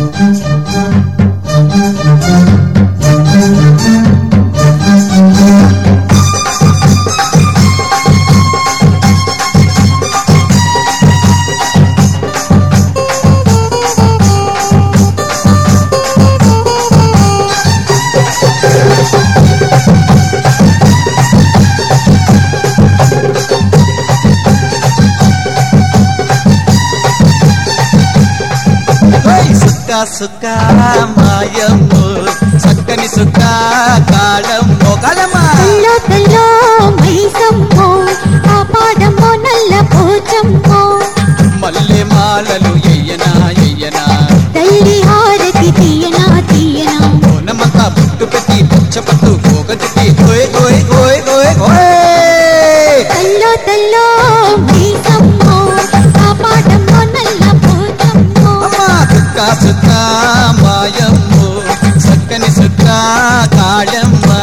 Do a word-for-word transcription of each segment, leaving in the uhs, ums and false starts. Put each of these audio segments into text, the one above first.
సుక్క మాయము చక్కని సుక్క కాళమ్మో కాళమ్మా తల్లో తల్లో మైసమ్మో ఆ పాడమ్మో నల్ల పోచమ్మో మల్లె మాలలు ఎయ్యనా ఎయ్యనా తల్లి హారతి తీయనా తీయనా ఓనమంతా పుట్టు పెట్టి పుచ్చ పట్టు పోగొట్టి ఓయ్ ఓయ్ ఓయ్ ఓయ్ ఓయ్ తల్లో తల్లో మైసమ్మో ఆ పాడమ్మో నల్ల పోచమ్మో అమ్మా సుక్క సుక్క మాయమ్మో చక్కని సుక్క కాళమ్మా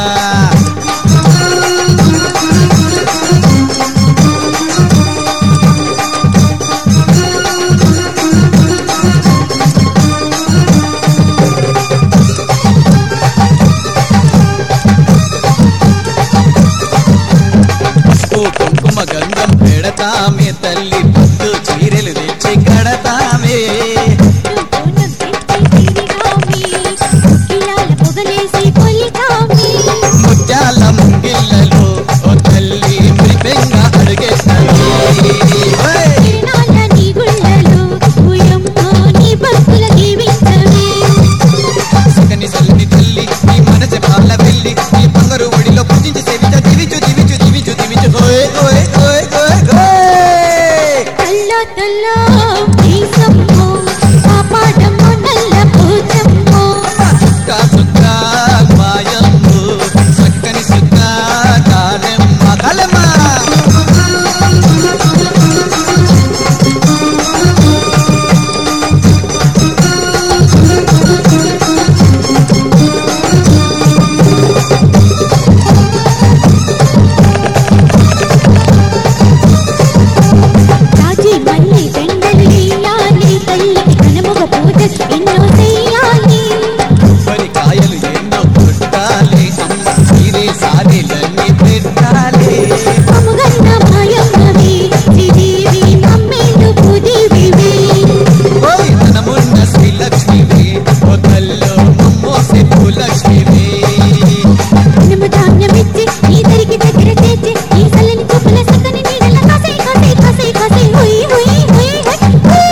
కుంకుమ గంధం పెడతామే తల్లి పొద్దు చీరలు తెచ్చి కడతామే ముత్యాల ముంగిళ్ళలో ఓ తల్లి మృపెంగా అడుగేస్తాయి సగని సల్లిని తల్లి నీ మనసె పాల వెళ్ళి నీ బంగారు ఒడిలో పూజించి సేవించ దివిచు దివిచు దివిచు దివిచు ఓయ్ ఓయ్ ఓయ్ ఓయ్ ఓయ్ తల్లో తల్లో మైసమ్మో ఆ పాడమ్మో నల్ల పోచమ్మో సుక్క సుక్క మాయమ్ము చక్కని సుక్క కాళమ్మ కాళమ్మ రాజీ మల్లి దండలు వేయాలి తల్లికి కనముగ పూజ ఎన్నో చెయ్యాలి మరి కాయలు ఎన్నో కొట్టాలి అమ్మ తీరే సారీలన్నీ పెట్టాలి అముగన్న మాయమ్మవి శ్రీదేవి మమ్మేలు భూదేవివి ఓయ్ ధనమున్న శ్రీలక్ష్మివి ఓ తల్లో మమ్మోసి భూలక్ష్మివి మనము ధాన్యమిచ్చి ఈ దరికి దగ్గర చేర్చి ఈ సల్లని చూపుల సక్కని నీడల కాసే కాసే కాసే కాసే హుయ్ హుయ్ హుయ్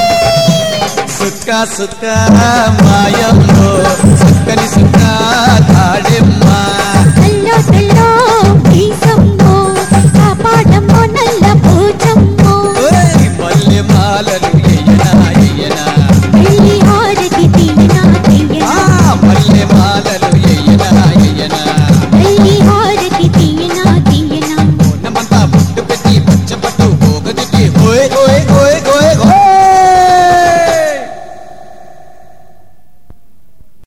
హుయ్ సుక్క సుక్క మాయమ్మో చక్కని సుక్క